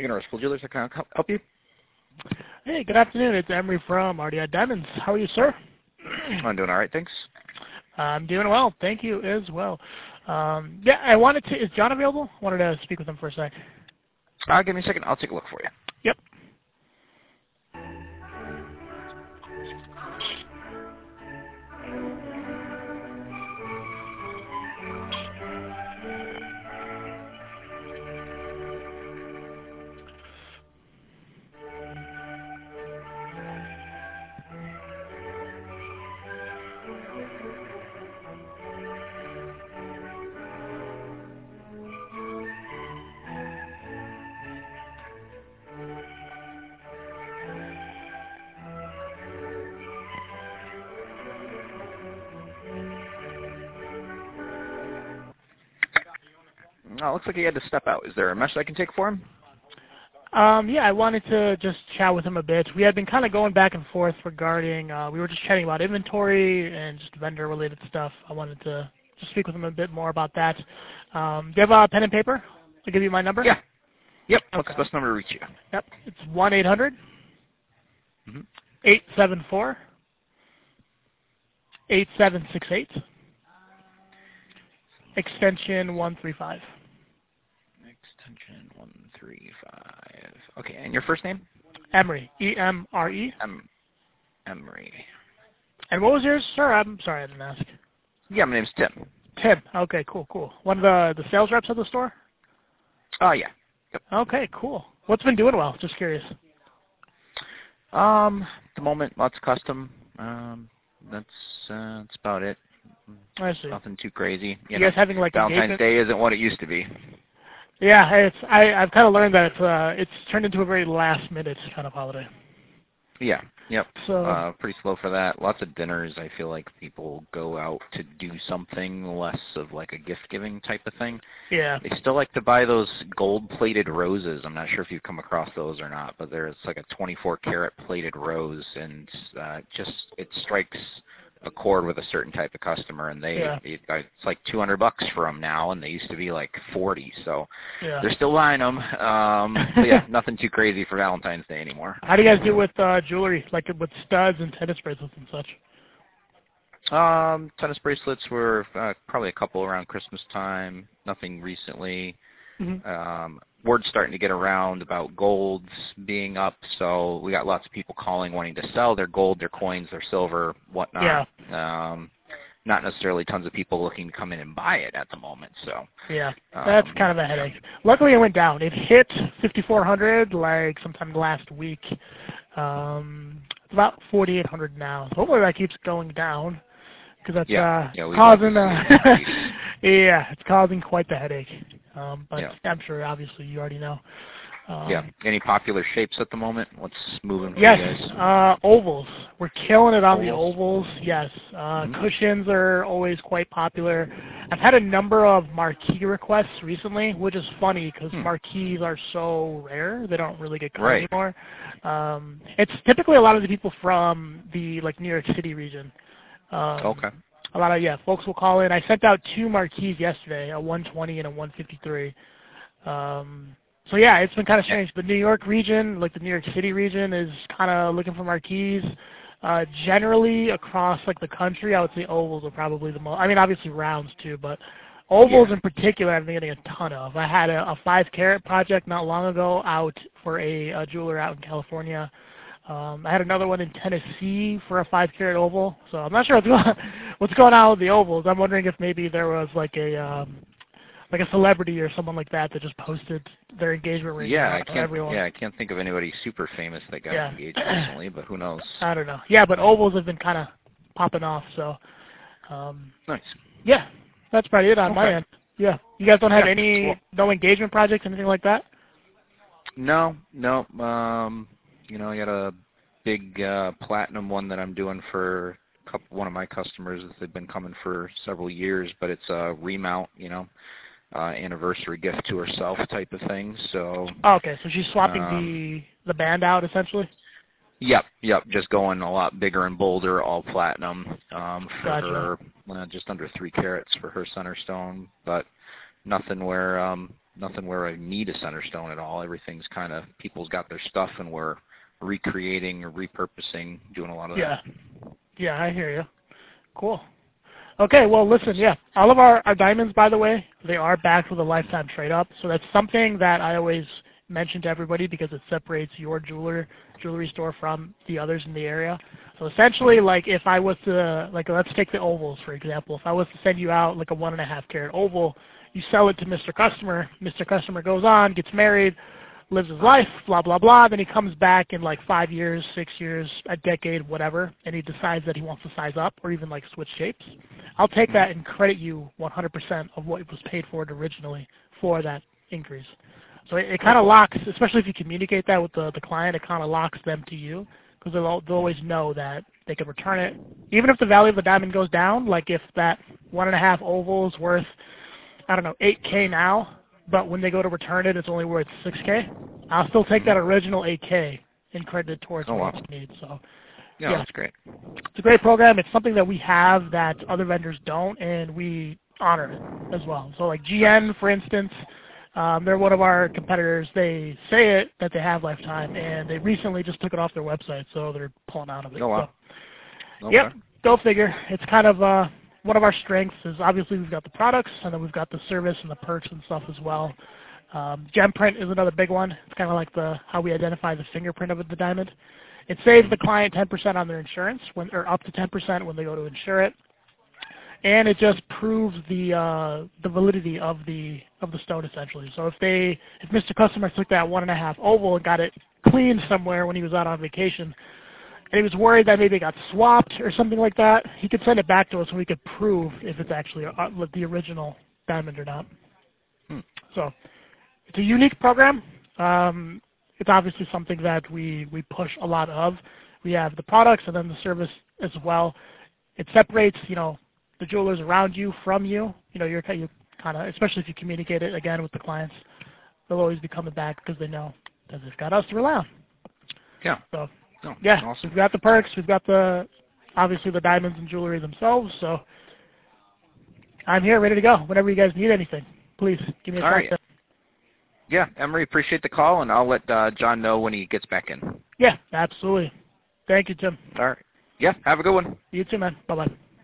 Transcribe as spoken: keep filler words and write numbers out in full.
Figueroa School Jewelers, how can I help help you? Hey, good afternoon. It's Emery from R D I Diamonds. How are you, sir? I'm doing all right, thanks. I'm doing well. Thank you as well. Um, yeah, I wanted to. Is John available? I wanted to speak with him for a sec. Uh, give me a second. I'll take a look for you. Yep. Oh, looks like he had to step out. Is there a message I can take for him? Um, yeah, I wanted to just chat with him a bit. We had been kind of going back and forth regarding, uh, we were just chatting about inventory and just vendor-related stuff. I wanted to just speak with him a bit more about that. Um, do you have a pen and paper? I'll give you my number. Yeah. Yep. What's Okay. the best number to reach you? Yep. It's one eight hundred Mm-hmm. eight seven four eight seven six eight. Extension one three five. Extension one three five. Okay, and your first name? Emery. E M R E. Em Emery. And what was yours, sir? I'm sorry, I didn't ask. Yeah, my name's Tim. Tim. Okay, cool, cool. One of the, the sales reps at the store? Oh, yeah. Yep. Okay, cool. What's been doing well? Just curious. Um, at the moment, lots of custom. Um, that's, uh, that's about it. I see. Nothing too crazy. You, You, guys know, having like Valentine's engagement? Day isn't what it used to be. Yeah, it's I I've kind of learned that it's uh it's turned into a very last minute kind of holiday. Yeah, yep. So Uh, pretty slow for that. Lots of dinners. I feel like people go out to do something less of like a gift-giving type of thing. yeah. They still like to buy those gold-plated roses. I'm not sure if you've come across those or not, but there's like a twenty-four karat plated rose, and uh, just it strikes a chord with a certain type of customer, and they Yeah. it, it's like two hundred bucks for them now, and they used to be like forty. So Yeah. they're still buying them. Um, but yeah, nothing too crazy for Valentine's Day anymore. How do you guys do with uh jewelry, like with studs and tennis bracelets and such? Um, tennis bracelets were uh, probably a couple around Christmas time. Nothing recently. Mm-hmm. Um, word's starting to get around about golds being up, so we got lots of people calling wanting to sell their gold, their coins, their silver, whatnot. Yeah. Um, not necessarily tons of people looking to come in and buy it at the moment. So Yeah, um, that's kind of a headache. Luckily, it went down. It hit fifty-four hundred like sometime last week. Um, it's about forty-eight hundred now. So hopefully that keeps going down because that's yeah, uh, yeah, we causing uh, uh, yeah, it's causing quite the headache. Um, but yeah. I'm sure obviously you already know. Um, yeah. Any popular shapes at the moment? What's moving for Yes, you guys? uh, ovals. We're killing it on the Ovals? ovals. Yes, uh, Mm-hmm. cushions are always quite popular. I've had a number of marquee requests recently, which is funny because Hmm. marquees are so rare; they don't really get cut Right. anymore. Um, it's typically a lot of the people from the like New York City region. Um, Okay. A lot of yeah, folks will call in. I sent out two marquees yesterday, a one twenty and a one fifty-three. Um, So yeah, it's been kind of strange. The New York region, like the New York City region, is kind of looking for marquees. Uh, generally across like the country, I would say ovals are probably the most. I mean, obviously rounds too, but ovals Yeah. in particular, I've been getting a ton of. I had a, a five carat project not long ago out for a, a jeweler out in California. Um, I had another one in Tennessee for a five carat oval. So I'm not sure what's going what's going on with the ovals. I'm wondering if maybe there was like a um, like a celebrity or someone like that that just posted their engagement ring. Yeah, I on can't. everyone. Yeah, I can't think of anybody super famous that got Yeah. engaged recently, but who knows? I don't know. Yeah, but ovals have been kind of popping off. So, um, Nice. yeah, that's probably it on my Okay. end. Yeah, you guys don't have Yeah, any cool. no engagement projects, anything like that? No, no. Um, you know, I got a big uh, platinum one that I'm doing for a couple, one of my customers. They've been coming for several years, but it's a remount. You know, uh, anniversary gift to herself type of thing. So. Oh, okay, so she's swapping Um, the the band out essentially. Yep, yep. Just going a lot bigger and bolder, all platinum um, for Gotcha. her. Uh, just under three carats for her center stone, but nothing where um, nothing where I need a center stone at all. Everything's kind of, people's got their stuff and we're recreating or repurposing, doing a lot of Yeah. that. Yeah, I hear you. Cool. Okay, well, listen, yeah, all of our, our diamonds, by the way, they are backed with a lifetime trade-up. So that's something that I always mention to everybody because it separates your jeweler jewelry store from the others in the area. So essentially, like if I was to, like let's take the ovals, for example. If I was to send you out like a one and a half carat oval, you sell it to Mister Customer. Mister Customer goes on, gets married, lives his life, blah, blah, blah. Then he comes back in like five years, six years, a decade, whatever, and he decides that he wants to size up or even like switch shapes. I'll take that and credit you one hundred percent of what was paid for it originally for that increase. So it, it kind of locks, especially if you communicate that with the, the client, it kind of locks them to you because they'll, they'll always know that they can return it. Even if the value of the diamond goes down, like if that one and a half oval is worth, I don't know, eight K now, but when they go to return it, it's only worth six K, I'll still take that original eight K and credit it towards Oh, what wow. you need. So, Yeah, yeah, that's great. it's a great program. It's something that we have that other vendors don't, and we honor it as well. So like G N, for instance, um, they're one of our competitors. They say it that they have lifetime, and they recently just took it off their website, so they're pulling out of it. Oh, wow. So, Okay. yep, go figure. It's kind of uh, one of our strengths is obviously we've got the products, and then we've got the service and the perks and stuff as well. Um, GemPrint is another big one. It's kind of like the how we identify the fingerprint of the diamond. It saves the client ten percent on their insurance, when, or up to ten percent when they go to insure it, and it just proves the uh, the validity of the of the stone essentially. So if they if Mister Customer took that one and a half oval and got it cleaned somewhere when he was out on vacation, and he was worried that maybe it got swapped or something like that, he could send it back to us and we could prove if it's actually uh, the original diamond or not. Hmm. So it's a unique program. Um, it's obviously something that we, we push a lot of. We have the products and then the service as well. It separates, you know, the jewelers around you from you. You know, you're you kind of, especially if you communicate it again with the clients, they'll always be coming back because they know that they've got us to rely on. Yeah. So, Oh, yeah, awesome. we've got the perks. We've got the, obviously the diamonds and jewelry themselves. So I'm here ready to go. Whenever you guys need anything, please give me a All shout. right. Yeah, Emery, appreciate the call, and I'll let uh, John know when he gets back in. Yeah, absolutely. Thank you, Tim. All right. Yeah, have a good one. You too, man. Bye-bye.